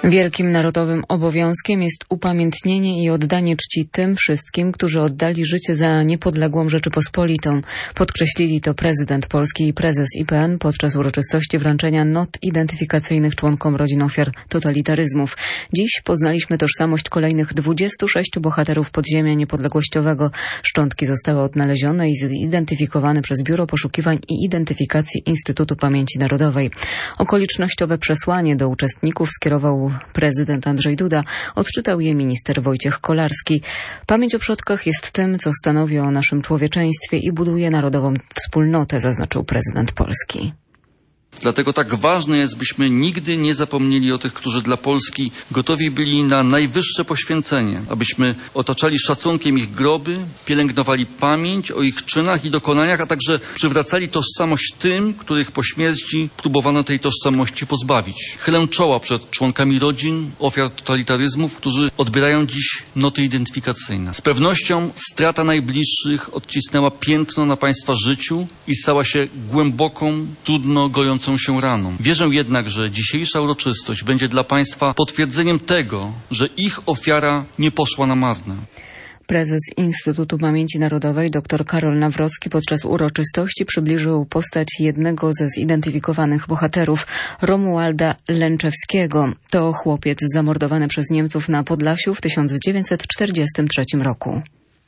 Wielkim narodowym obowiązkiem jest upamiętnienie i oddanie czci tym wszystkim, którzy oddali życie za niepodległą Rzeczypospolitą. Podkreślili to prezydent Polski i prezes IPN podczas uroczystości wręczenia not identyfikacyjnych członkom rodzin ofiar totalitaryzmów. Dziś poznaliśmy tożsamość kolejnych 26 bohaterów podziemia niepodległościowego. Szczątki zostały odnalezione i zidentyfikowane przez Biuro Poszukiwań i Identyfikacji Instytutu Pamięci Narodowej. Okolicznościowe przesłanie do uczestników skierował prezydent Andrzej Duda, odczytał je minister Wojciech Kolarski. Pamięć o przodkach jest tym, co stanowi o naszym człowieczeństwie i buduje narodową wspólnotę, zaznaczył prezydent Polski. Dlatego tak ważne jest, byśmy nigdy nie zapomnieli o tych, którzy dla Polski gotowi byli na najwyższe poświęcenie, abyśmy otaczali szacunkiem ich groby, pielęgnowali pamięć o ich czynach i dokonaniach, a także przywracali tożsamość tym, których po śmierci próbowano tej tożsamości pozbawić. Chylę czoła przed członkami rodzin ofiar totalitaryzmów, którzy odbierają dziś noty identyfikacyjne. Z pewnością strata najbliższych odcisnęła piętno na państwa życiu i stała się głęboką, trudno gojącą się raną. Wierzę jednak, że dzisiejsza uroczystość będzie dla państwa potwierdzeniem tego, że ich ofiara nie poszła na marne. Prezes Instytutu Pamięci Narodowej dr Karol Nawrocki podczas uroczystości przybliżył postać jednego ze zidentyfikowanych bohaterów, Romualda Lęczewskiego. To chłopiec zamordowany przez Niemców na Podlasiu w 1943 roku.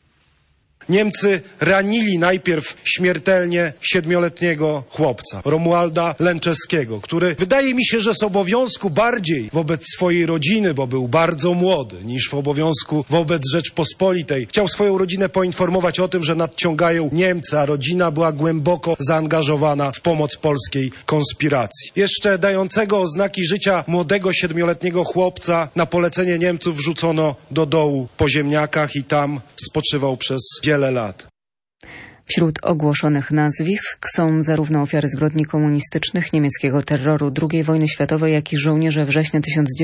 Niemcy ranili najpierw śmiertelnie 7-letniego chłopca, Romualda Lęczewskiego, który wydaje mi się, że z obowiązku bardziej wobec swojej rodziny, bo był bardzo młody, niż w obowiązku wobec Rzeczpospolitej. Chciał swoją rodzinę poinformować o tym, że nadciągają Niemcy, a rodzina była głęboko zaangażowana w pomoc polskiej konspiracji. Jeszcze dającego oznaki życia młodego 7-letniego chłopca na polecenie Niemców wrzucono do dołu po ziemniakach i tam spoczywał przez wiele lat. Wśród ogłoszonych nazwisk są zarówno ofiary zbrodni komunistycznych, niemieckiego terroru II wojny światowej, jak i żołnierze września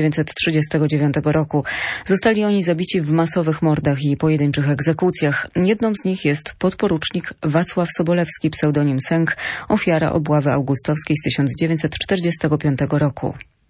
1939 roku. Zostali oni zabici w masowych mordach i pojedynczych egzekucjach. Jedną z nich jest podporucznik Wacław Sobolewski, pseudonim Sęk, ofiara obławy augustowskiej z 1945 roku.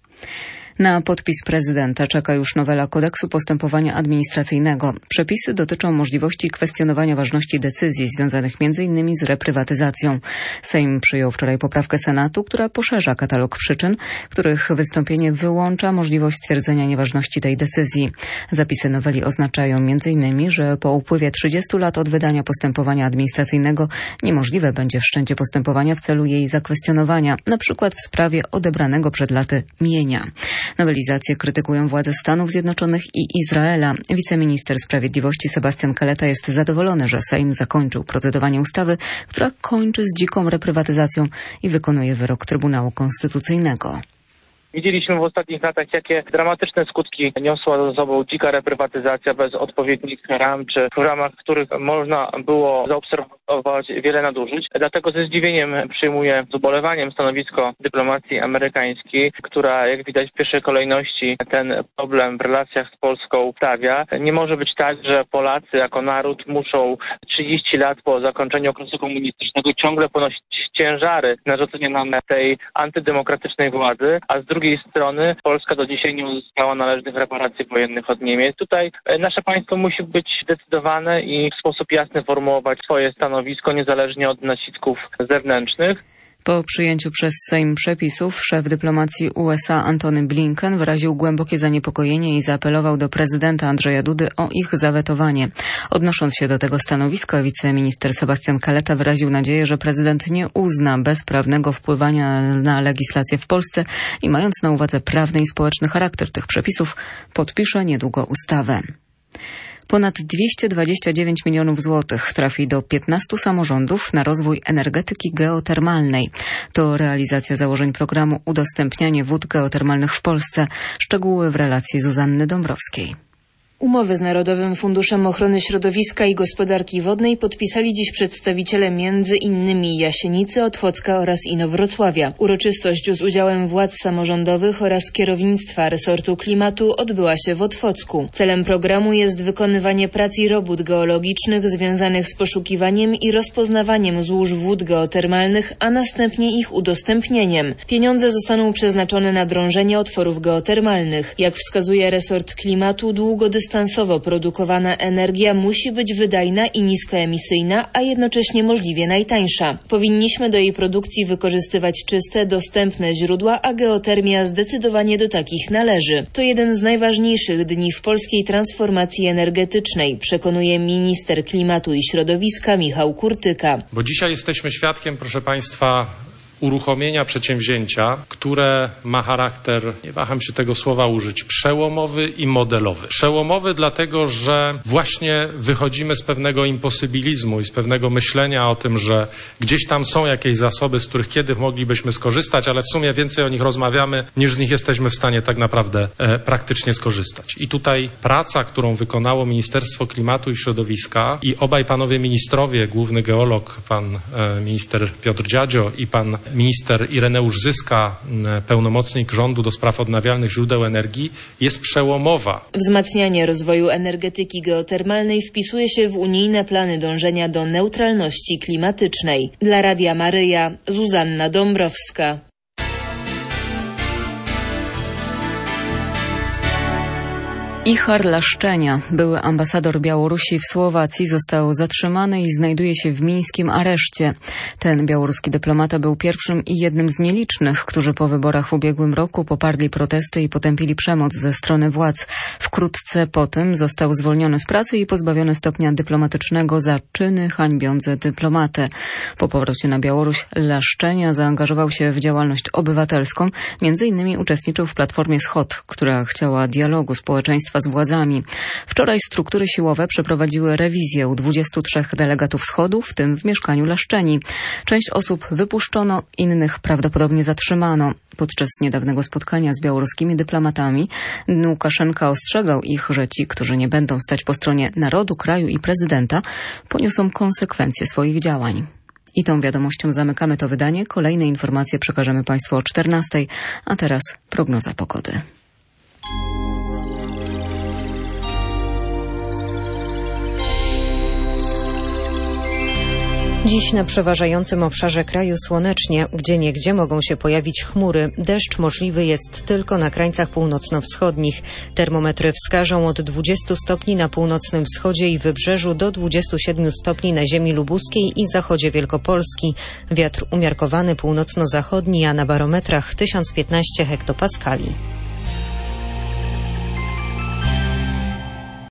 Na podpis prezydenta czeka już nowela kodeksu postępowania administracyjnego. Przepisy dotyczą możliwości kwestionowania ważności decyzji związanych m.in. z reprywatyzacją. Sejm przyjął wczoraj poprawkę Senatu, która poszerza katalog przyczyn, których wystąpienie wyłącza możliwość stwierdzenia nieważności tej decyzji. Zapisy noweli oznaczają m.in., że po upływie 30 lat od wydania postępowania administracyjnego niemożliwe będzie wszczęcie postępowania w celu jej zakwestionowania, np. w sprawie odebranego przed laty mienia. Nowelizację krytykują władze Stanów Zjednoczonych i Izraela. Wiceminister Sprawiedliwości Sebastian Kaleta jest zadowolony, że Sejm zakończył procedowanie ustawy, która kończy z dziką reprywatyzacją i wykonuje wyrok Trybunału Konstytucyjnego. Widzieliśmy w ostatnich latach, jakie dramatyczne skutki niosła ze sobą dzika reprywatyzacja bez odpowiednich ram, czy w ramach których można było zaobserwować wiele nadużyć. Dlatego ze zdziwieniem przyjmuję, z ubolewaniem stanowisko dyplomacji amerykańskiej, która, jak widać, w pierwszej kolejności ten problem w relacjach z Polską stawia. Nie może być tak, że Polacy jako naród muszą 30 lat po zakończeniu okresu komunistycznego ciągle ponosić ciężary narzucenia nam tej antydemokratycznej władzy, a z drugiej strony Polska do dzisiaj nie uzyskała należnych reparacji wojennych od Niemiec. Tutaj nasze państwo musi być zdecydowane i w sposób jasny formułować swoje stanowisko, niezależnie od nacisków zewnętrznych. Po przyjęciu przez Sejm przepisów szef dyplomacji USA Antony Blinken wyraził głębokie zaniepokojenie i zaapelował do prezydenta Andrzeja Dudy o ich zawetowanie. Odnosząc się do tego stanowiska, wiceminister Sebastian Kaleta wyraził nadzieję, że prezydent nie uzna bezprawnego wpływania na legislację w Polsce i mając na uwadze prawny i społeczny charakter tych przepisów, podpisze niedługo ustawę. Ponad 229 milionów złotych trafi do 15 samorządów na rozwój energetyki geotermalnej. To realizacja założeń programu Udostępnianie wód geotermalnych w Polsce. Szczegóły w relacji Zuzanny Dąbrowskiej. Umowy z Narodowym Funduszem Ochrony Środowiska i Gospodarki Wodnej podpisali dziś przedstawiciele m.in. Jasienicy, Otwocka oraz Inowrocławia. Uroczystość z udziałem władz samorządowych oraz kierownictwa resortu klimatu odbyła się w Otwocku. Celem programu jest wykonywanie prac i robót geologicznych związanych z poszukiwaniem i rozpoznawaniem złóż wód geotermalnych, a następnie ich udostępnieniem. Pieniądze zostaną przeznaczone na drążenie otworów geotermalnych. Jak wskazuje resort klimatu, długodystansowo produkowana energia musi być wydajna i niskoemisyjna, a jednocześnie możliwie najtańsza. Powinniśmy do jej produkcji wykorzystywać czyste, dostępne źródła, a geotermia zdecydowanie do takich należy. To jeden z najważniejszych dni w polskiej transformacji energetycznej, przekonuje minister klimatu i środowiska Michał Kurtyka. Bo dzisiaj jesteśmy świadkiem, proszę Państwa, uruchomienia przedsięwzięcia, które ma charakter, nie waham się tego słowa użyć, przełomowy i modelowy. Przełomowy dlatego, że właśnie wychodzimy z pewnego imposybilizmu i z pewnego myślenia o tym, że gdzieś tam są jakieś zasoby, z których kiedyś moglibyśmy skorzystać, ale w sumie więcej o nich rozmawiamy, niż z nich jesteśmy w stanie tak naprawdę praktycznie skorzystać. I tutaj praca, którą wykonało Ministerstwo Klimatu i Środowiska i obaj panowie ministrowie, główny geolog, pan minister Piotr Dziadzio i pan minister Ireneusz Zyska, pełnomocnik rządu do spraw odnawialnych źródeł energii, jest przełomowa. Wzmacnianie rozwoju energetyki geotermalnej wpisuje się w unijne plany dążenia do neutralności klimatycznej. Dla Radia Maryja, Zuzanna Dąbrowska. Ichar Laszczenia, były ambasador Białorusi w Słowacji, został zatrzymany i znajduje się w mińskim areszcie. Ten białoruski dyplomata był pierwszym i jednym z nielicznych, którzy po wyborach w ubiegłym roku poparli protesty i potępili przemoc ze strony władz. Wkrótce po tym został zwolniony z pracy i pozbawiony stopnia dyplomatycznego za czyny hańbiące dyplomatę. Po powrocie na Białoruś Laszczenia zaangażował się w działalność obywatelską. Między innymi uczestniczył w Platformie Schod, która chciała dialogu społeczeństwa z władzami. Wczoraj struktury siłowe przeprowadziły rewizję u 23 delegatów Schodu, w tym w mieszkaniu Laszczeni. Część osób wypuszczono, innych prawdopodobnie zatrzymano. Podczas niedawnego spotkania z białoruskimi dyplomatami Łukaszenka ostrzegał ich, że ci, którzy nie będą stać po stronie narodu, kraju i prezydenta, poniosą konsekwencje swoich działań. I tą wiadomością zamykamy to wydanie. Kolejne informacje przekażemy Państwu o 14:00, a teraz prognoza pogody. Dziś na przeważającym obszarze kraju słonecznie, gdzieniegdzie mogą się pojawić chmury. Deszcz możliwy jest tylko na krańcach północno-wschodnich. Termometry wskażą od 20 stopni na północnym wschodzie i wybrzeżu do 27 stopni na ziemi lubuskiej i zachodzie Wielkopolski. Wiatr umiarkowany północno-zachodni, a na barometrach 1015 hektopaskali.